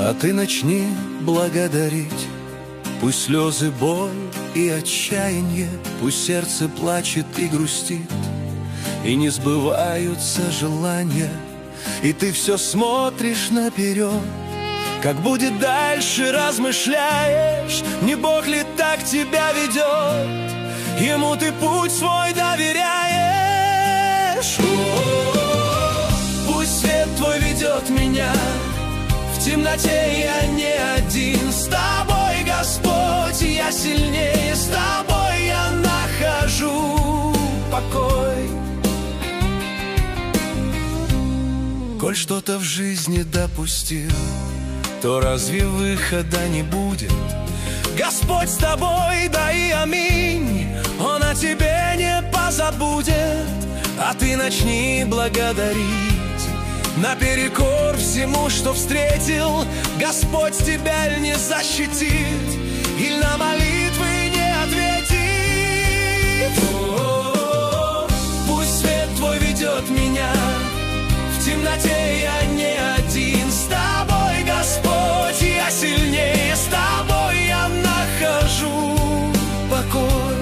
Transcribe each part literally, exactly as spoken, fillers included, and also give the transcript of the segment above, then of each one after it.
А ты начни благодарить. Пусть слезы, боль и отчаяние, пусть сердце плачет и грустит, и не сбываются желания, и ты все смотришь наперед. Как будет дальше, размышляешь, не Бог ли так тебя ведет? Ему ты путь свой доверяешь. О-о-о-о. Пусть свет твой ведет меня, в темноте я не один. С тобой, Господь, я сильнее, с тобой я нахожу покой. Коль что-то в жизни допустил, то разве выхода не будет? Господь с тобой, да и аминь, Он о тебе не позабудет. А ты начни благодарить. Наперекор всему, что встретил, Господь тебя не защитит, или на молитвы не ответит. О-о-о-о. Пусть свет твой ведет меня, в темноте я не один. С тобой, Господь, я сильнее, с тобой я нахожу покой.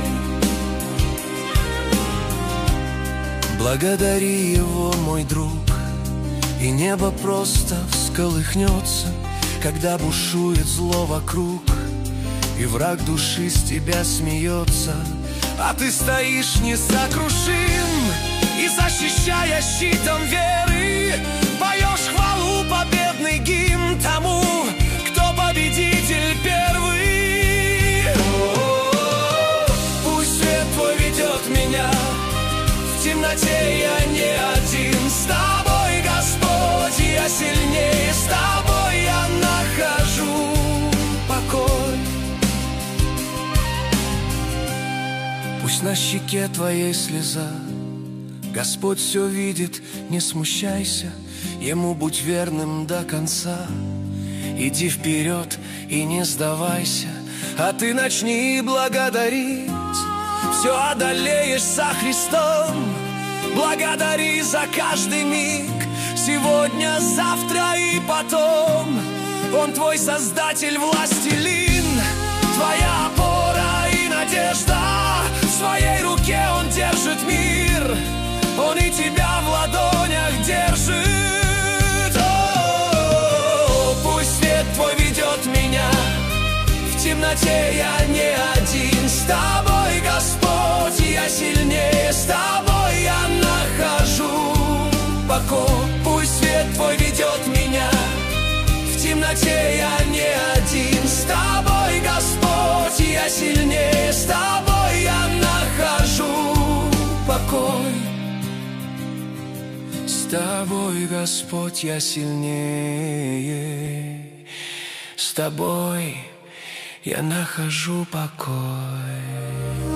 Благодари Его, мой друг, и небо просто всколыхнется, когда бушует зло вокруг, и враг души с тебя смеется. А ты стоишь несокрушим, и, защищая щитом веры, поешь хвалу, победный гимн тому, кто победитель первый. О-о-о-о. Пусть свет твой ведет меня, в темноте я не один. С тобой, Господь, я сильнее, с тобой я нахожу покой. Пусть на щеке твоей слеза, Господь все видит, не смущайся, Ему будь верным до конца. Иди вперед и не сдавайся, а ты начни благодарить. Все одолеешь со Христом. Благодари за каждый миг, сегодня, завтра и потом. Он твой Создатель, властелин, твоя опора и надежда. В своей руке Он держит мир, Он и тебя в ладонях держит. О-о-о-о. Пусть свет твой ведет меня, в темноте я не один. С тобой, Господь, я сильнее, с тобой я нахожу покой. Пусть свет твой ведет меня, в темноте я не один. С тобой, Господь, я сильнее, с тобой я нахожу покой. С тобой, Господь, я сильнее, с тобой я нахожу покой.